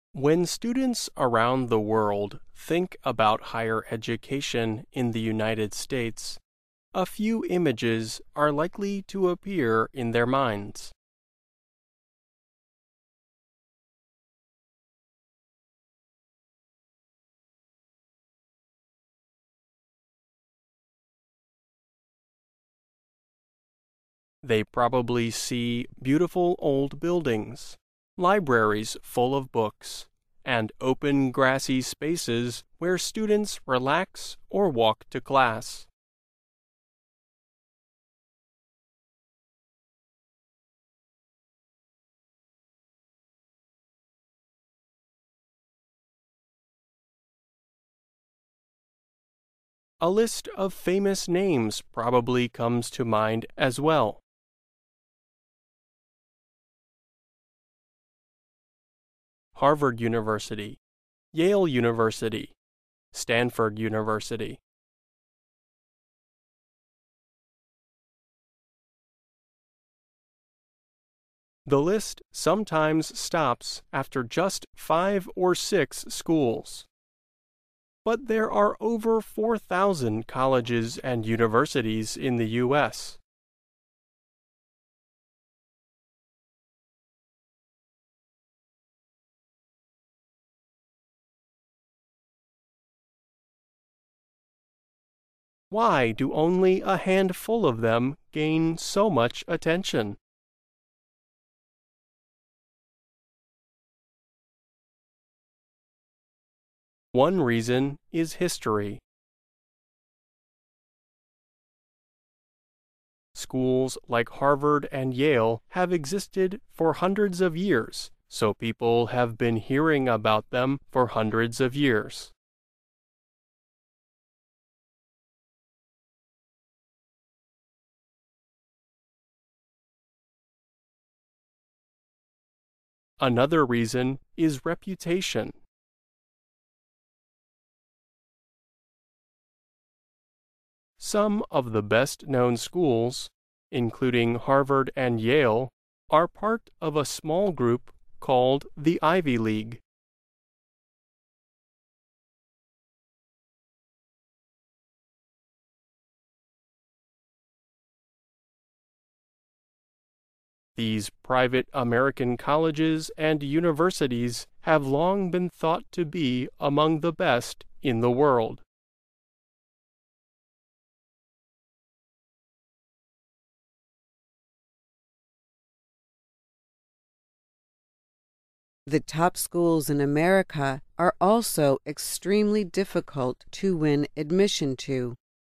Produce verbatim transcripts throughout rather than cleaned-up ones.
When students around the world think about higher education in the United States, a few images are likely to appear in their minds. They probably see beautiful old buildings, libraries full of books, and open grassy spaces where students relax or walk to class. A list of famous names probably comes to mind as well. Harvard University, Yale University, Stanford University. The list sometimes stops after just five or six schools. But there are over four thousand colleges and universities in the U S Why do only a handful of them gain so much attention? One reason is history. Schools like Harvard and Yale have existed for hundreds of years, so people have been hearing about them for hundreds of years. Another reason is reputation. Some of the best-known schools, including Harvard and Yale, are part of a small group called the Ivy League. These private American colleges and universities have long been thought to be among the best in the world. The top schools in America are also extremely difficult to win admission to.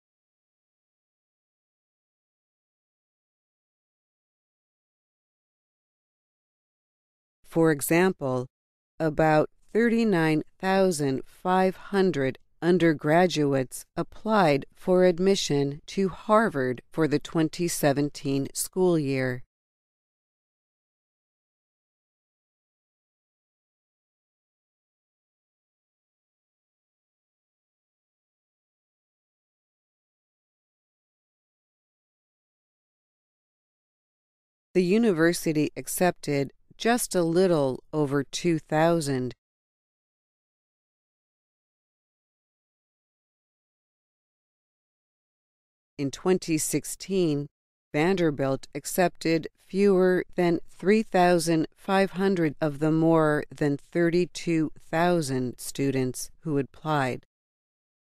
For example, about thirty-nine thousand five hundred undergraduates applied for admission to Harvard for the twenty seventeen school year. The university accepted just a little over two thousand. In twenty sixteen, Vanderbilt accepted fewer than three thousand five hundred of the more than thirty-two thousand students who applied.